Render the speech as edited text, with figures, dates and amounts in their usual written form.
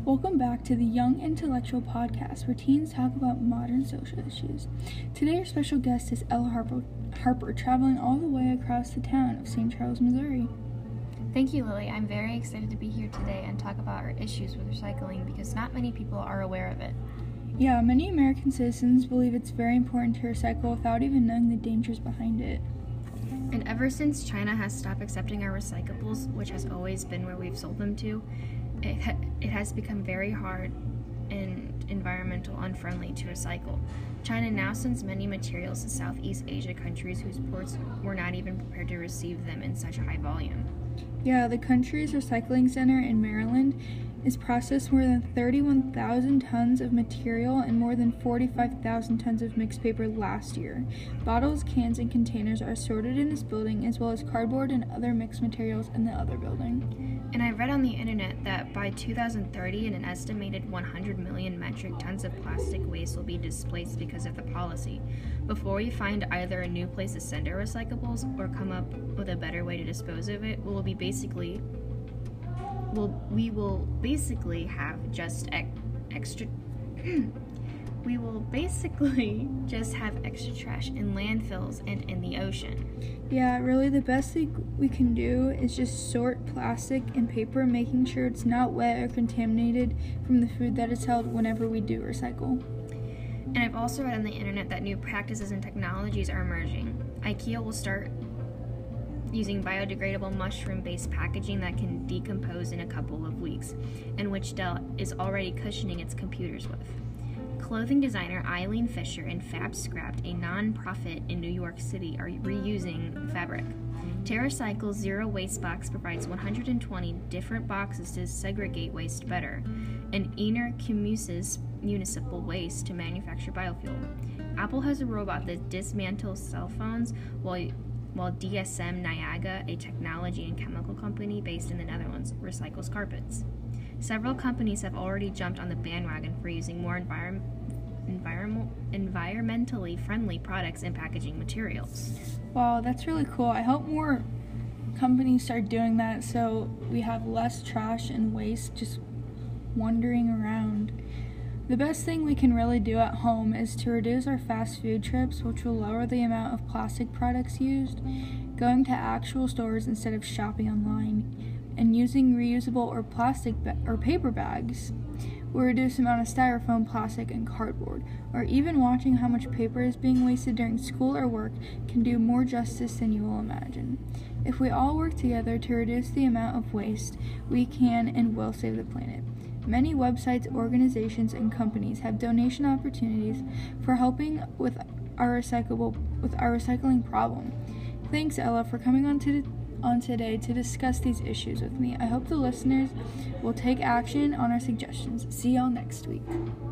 Welcome back to the Young Intellectual Podcast, where teens talk about modern social issues. Today, our special guest is Ella Harper, traveling all the way across the town of St. Charles, Missouri. Thank you, Lily. I'm very excited to be here today and talk about our issues with recycling because not many people are aware of it. Yeah, many American citizens believe it's very important to recycle without even knowing the dangers behind it. And ever since China has stopped accepting our recyclables, which has always been where we've sold them to, it has become very hard and environmental unfriendly to recycle. China now sends many materials to Southeast Asia countries whose ports were not even prepared to receive them in such high volume. Yeah, the country's recycling center in Maryland is processed more than 31,000 tons of material and more than 45,000 tons of mixed paper last year. Bottles, cans, and containers are sorted in this building, as well as cardboard and other mixed materials in the other building. And I read on the internet that by 2030, an estimated 100 million metric tons of plastic waste will be displaced because of the policy. Before we find either a new place to send our recyclables or come up with a better way to dispose of it, we will basically just have extra trash in landfills and in the ocean. Yeah, really the best thing we can do is just sort plastic and paper, making sure it's not wet or contaminated from the food that is held whenever we do recycle. And I've also read on the internet that new practices and technologies are emerging. IKEA will start using biodegradable mushroom-based packaging that can decompose in a couple of weeks, and which Dell is already cushioning its computers with. Clothing designer Eileen Fisher and Fab Scrapped, a non-profit in New York City, are reusing fabric. TerraCycle's Zero Waste Box provides 120 different boxes to segregate waste better, and commuses municipal waste to manufacture biofuel. Apple has a robot that dismantles cell phones, while DSM Niaga, a technology and chemical company based in the Netherlands, recycles carpets. Several companies have already jumped on the bandwagon for using more environmentally friendly products and packaging materials. Wow, that's really cool. I hope more companies start doing that so we have less trash and waste just wandering around. The best thing we can really do at home is to reduce our fast food trips, which will lower the amount of plastic products used, going to actual stores instead of shopping online, and using reusable or plastic or paper bags. We'll reduce the amount of styrofoam, plastic, and cardboard, or even watching how much paper is being wasted during school or work can do more justice than you will imagine. If we all work together to reduce the amount of waste, we can and will save the planet. Many websites, organizations, and companies have donation opportunities for helping with our recycling problem. Thanks, Ella, for coming on today to discuss these issues with me. I hope the listeners will take action on our suggestions. See y'all next week.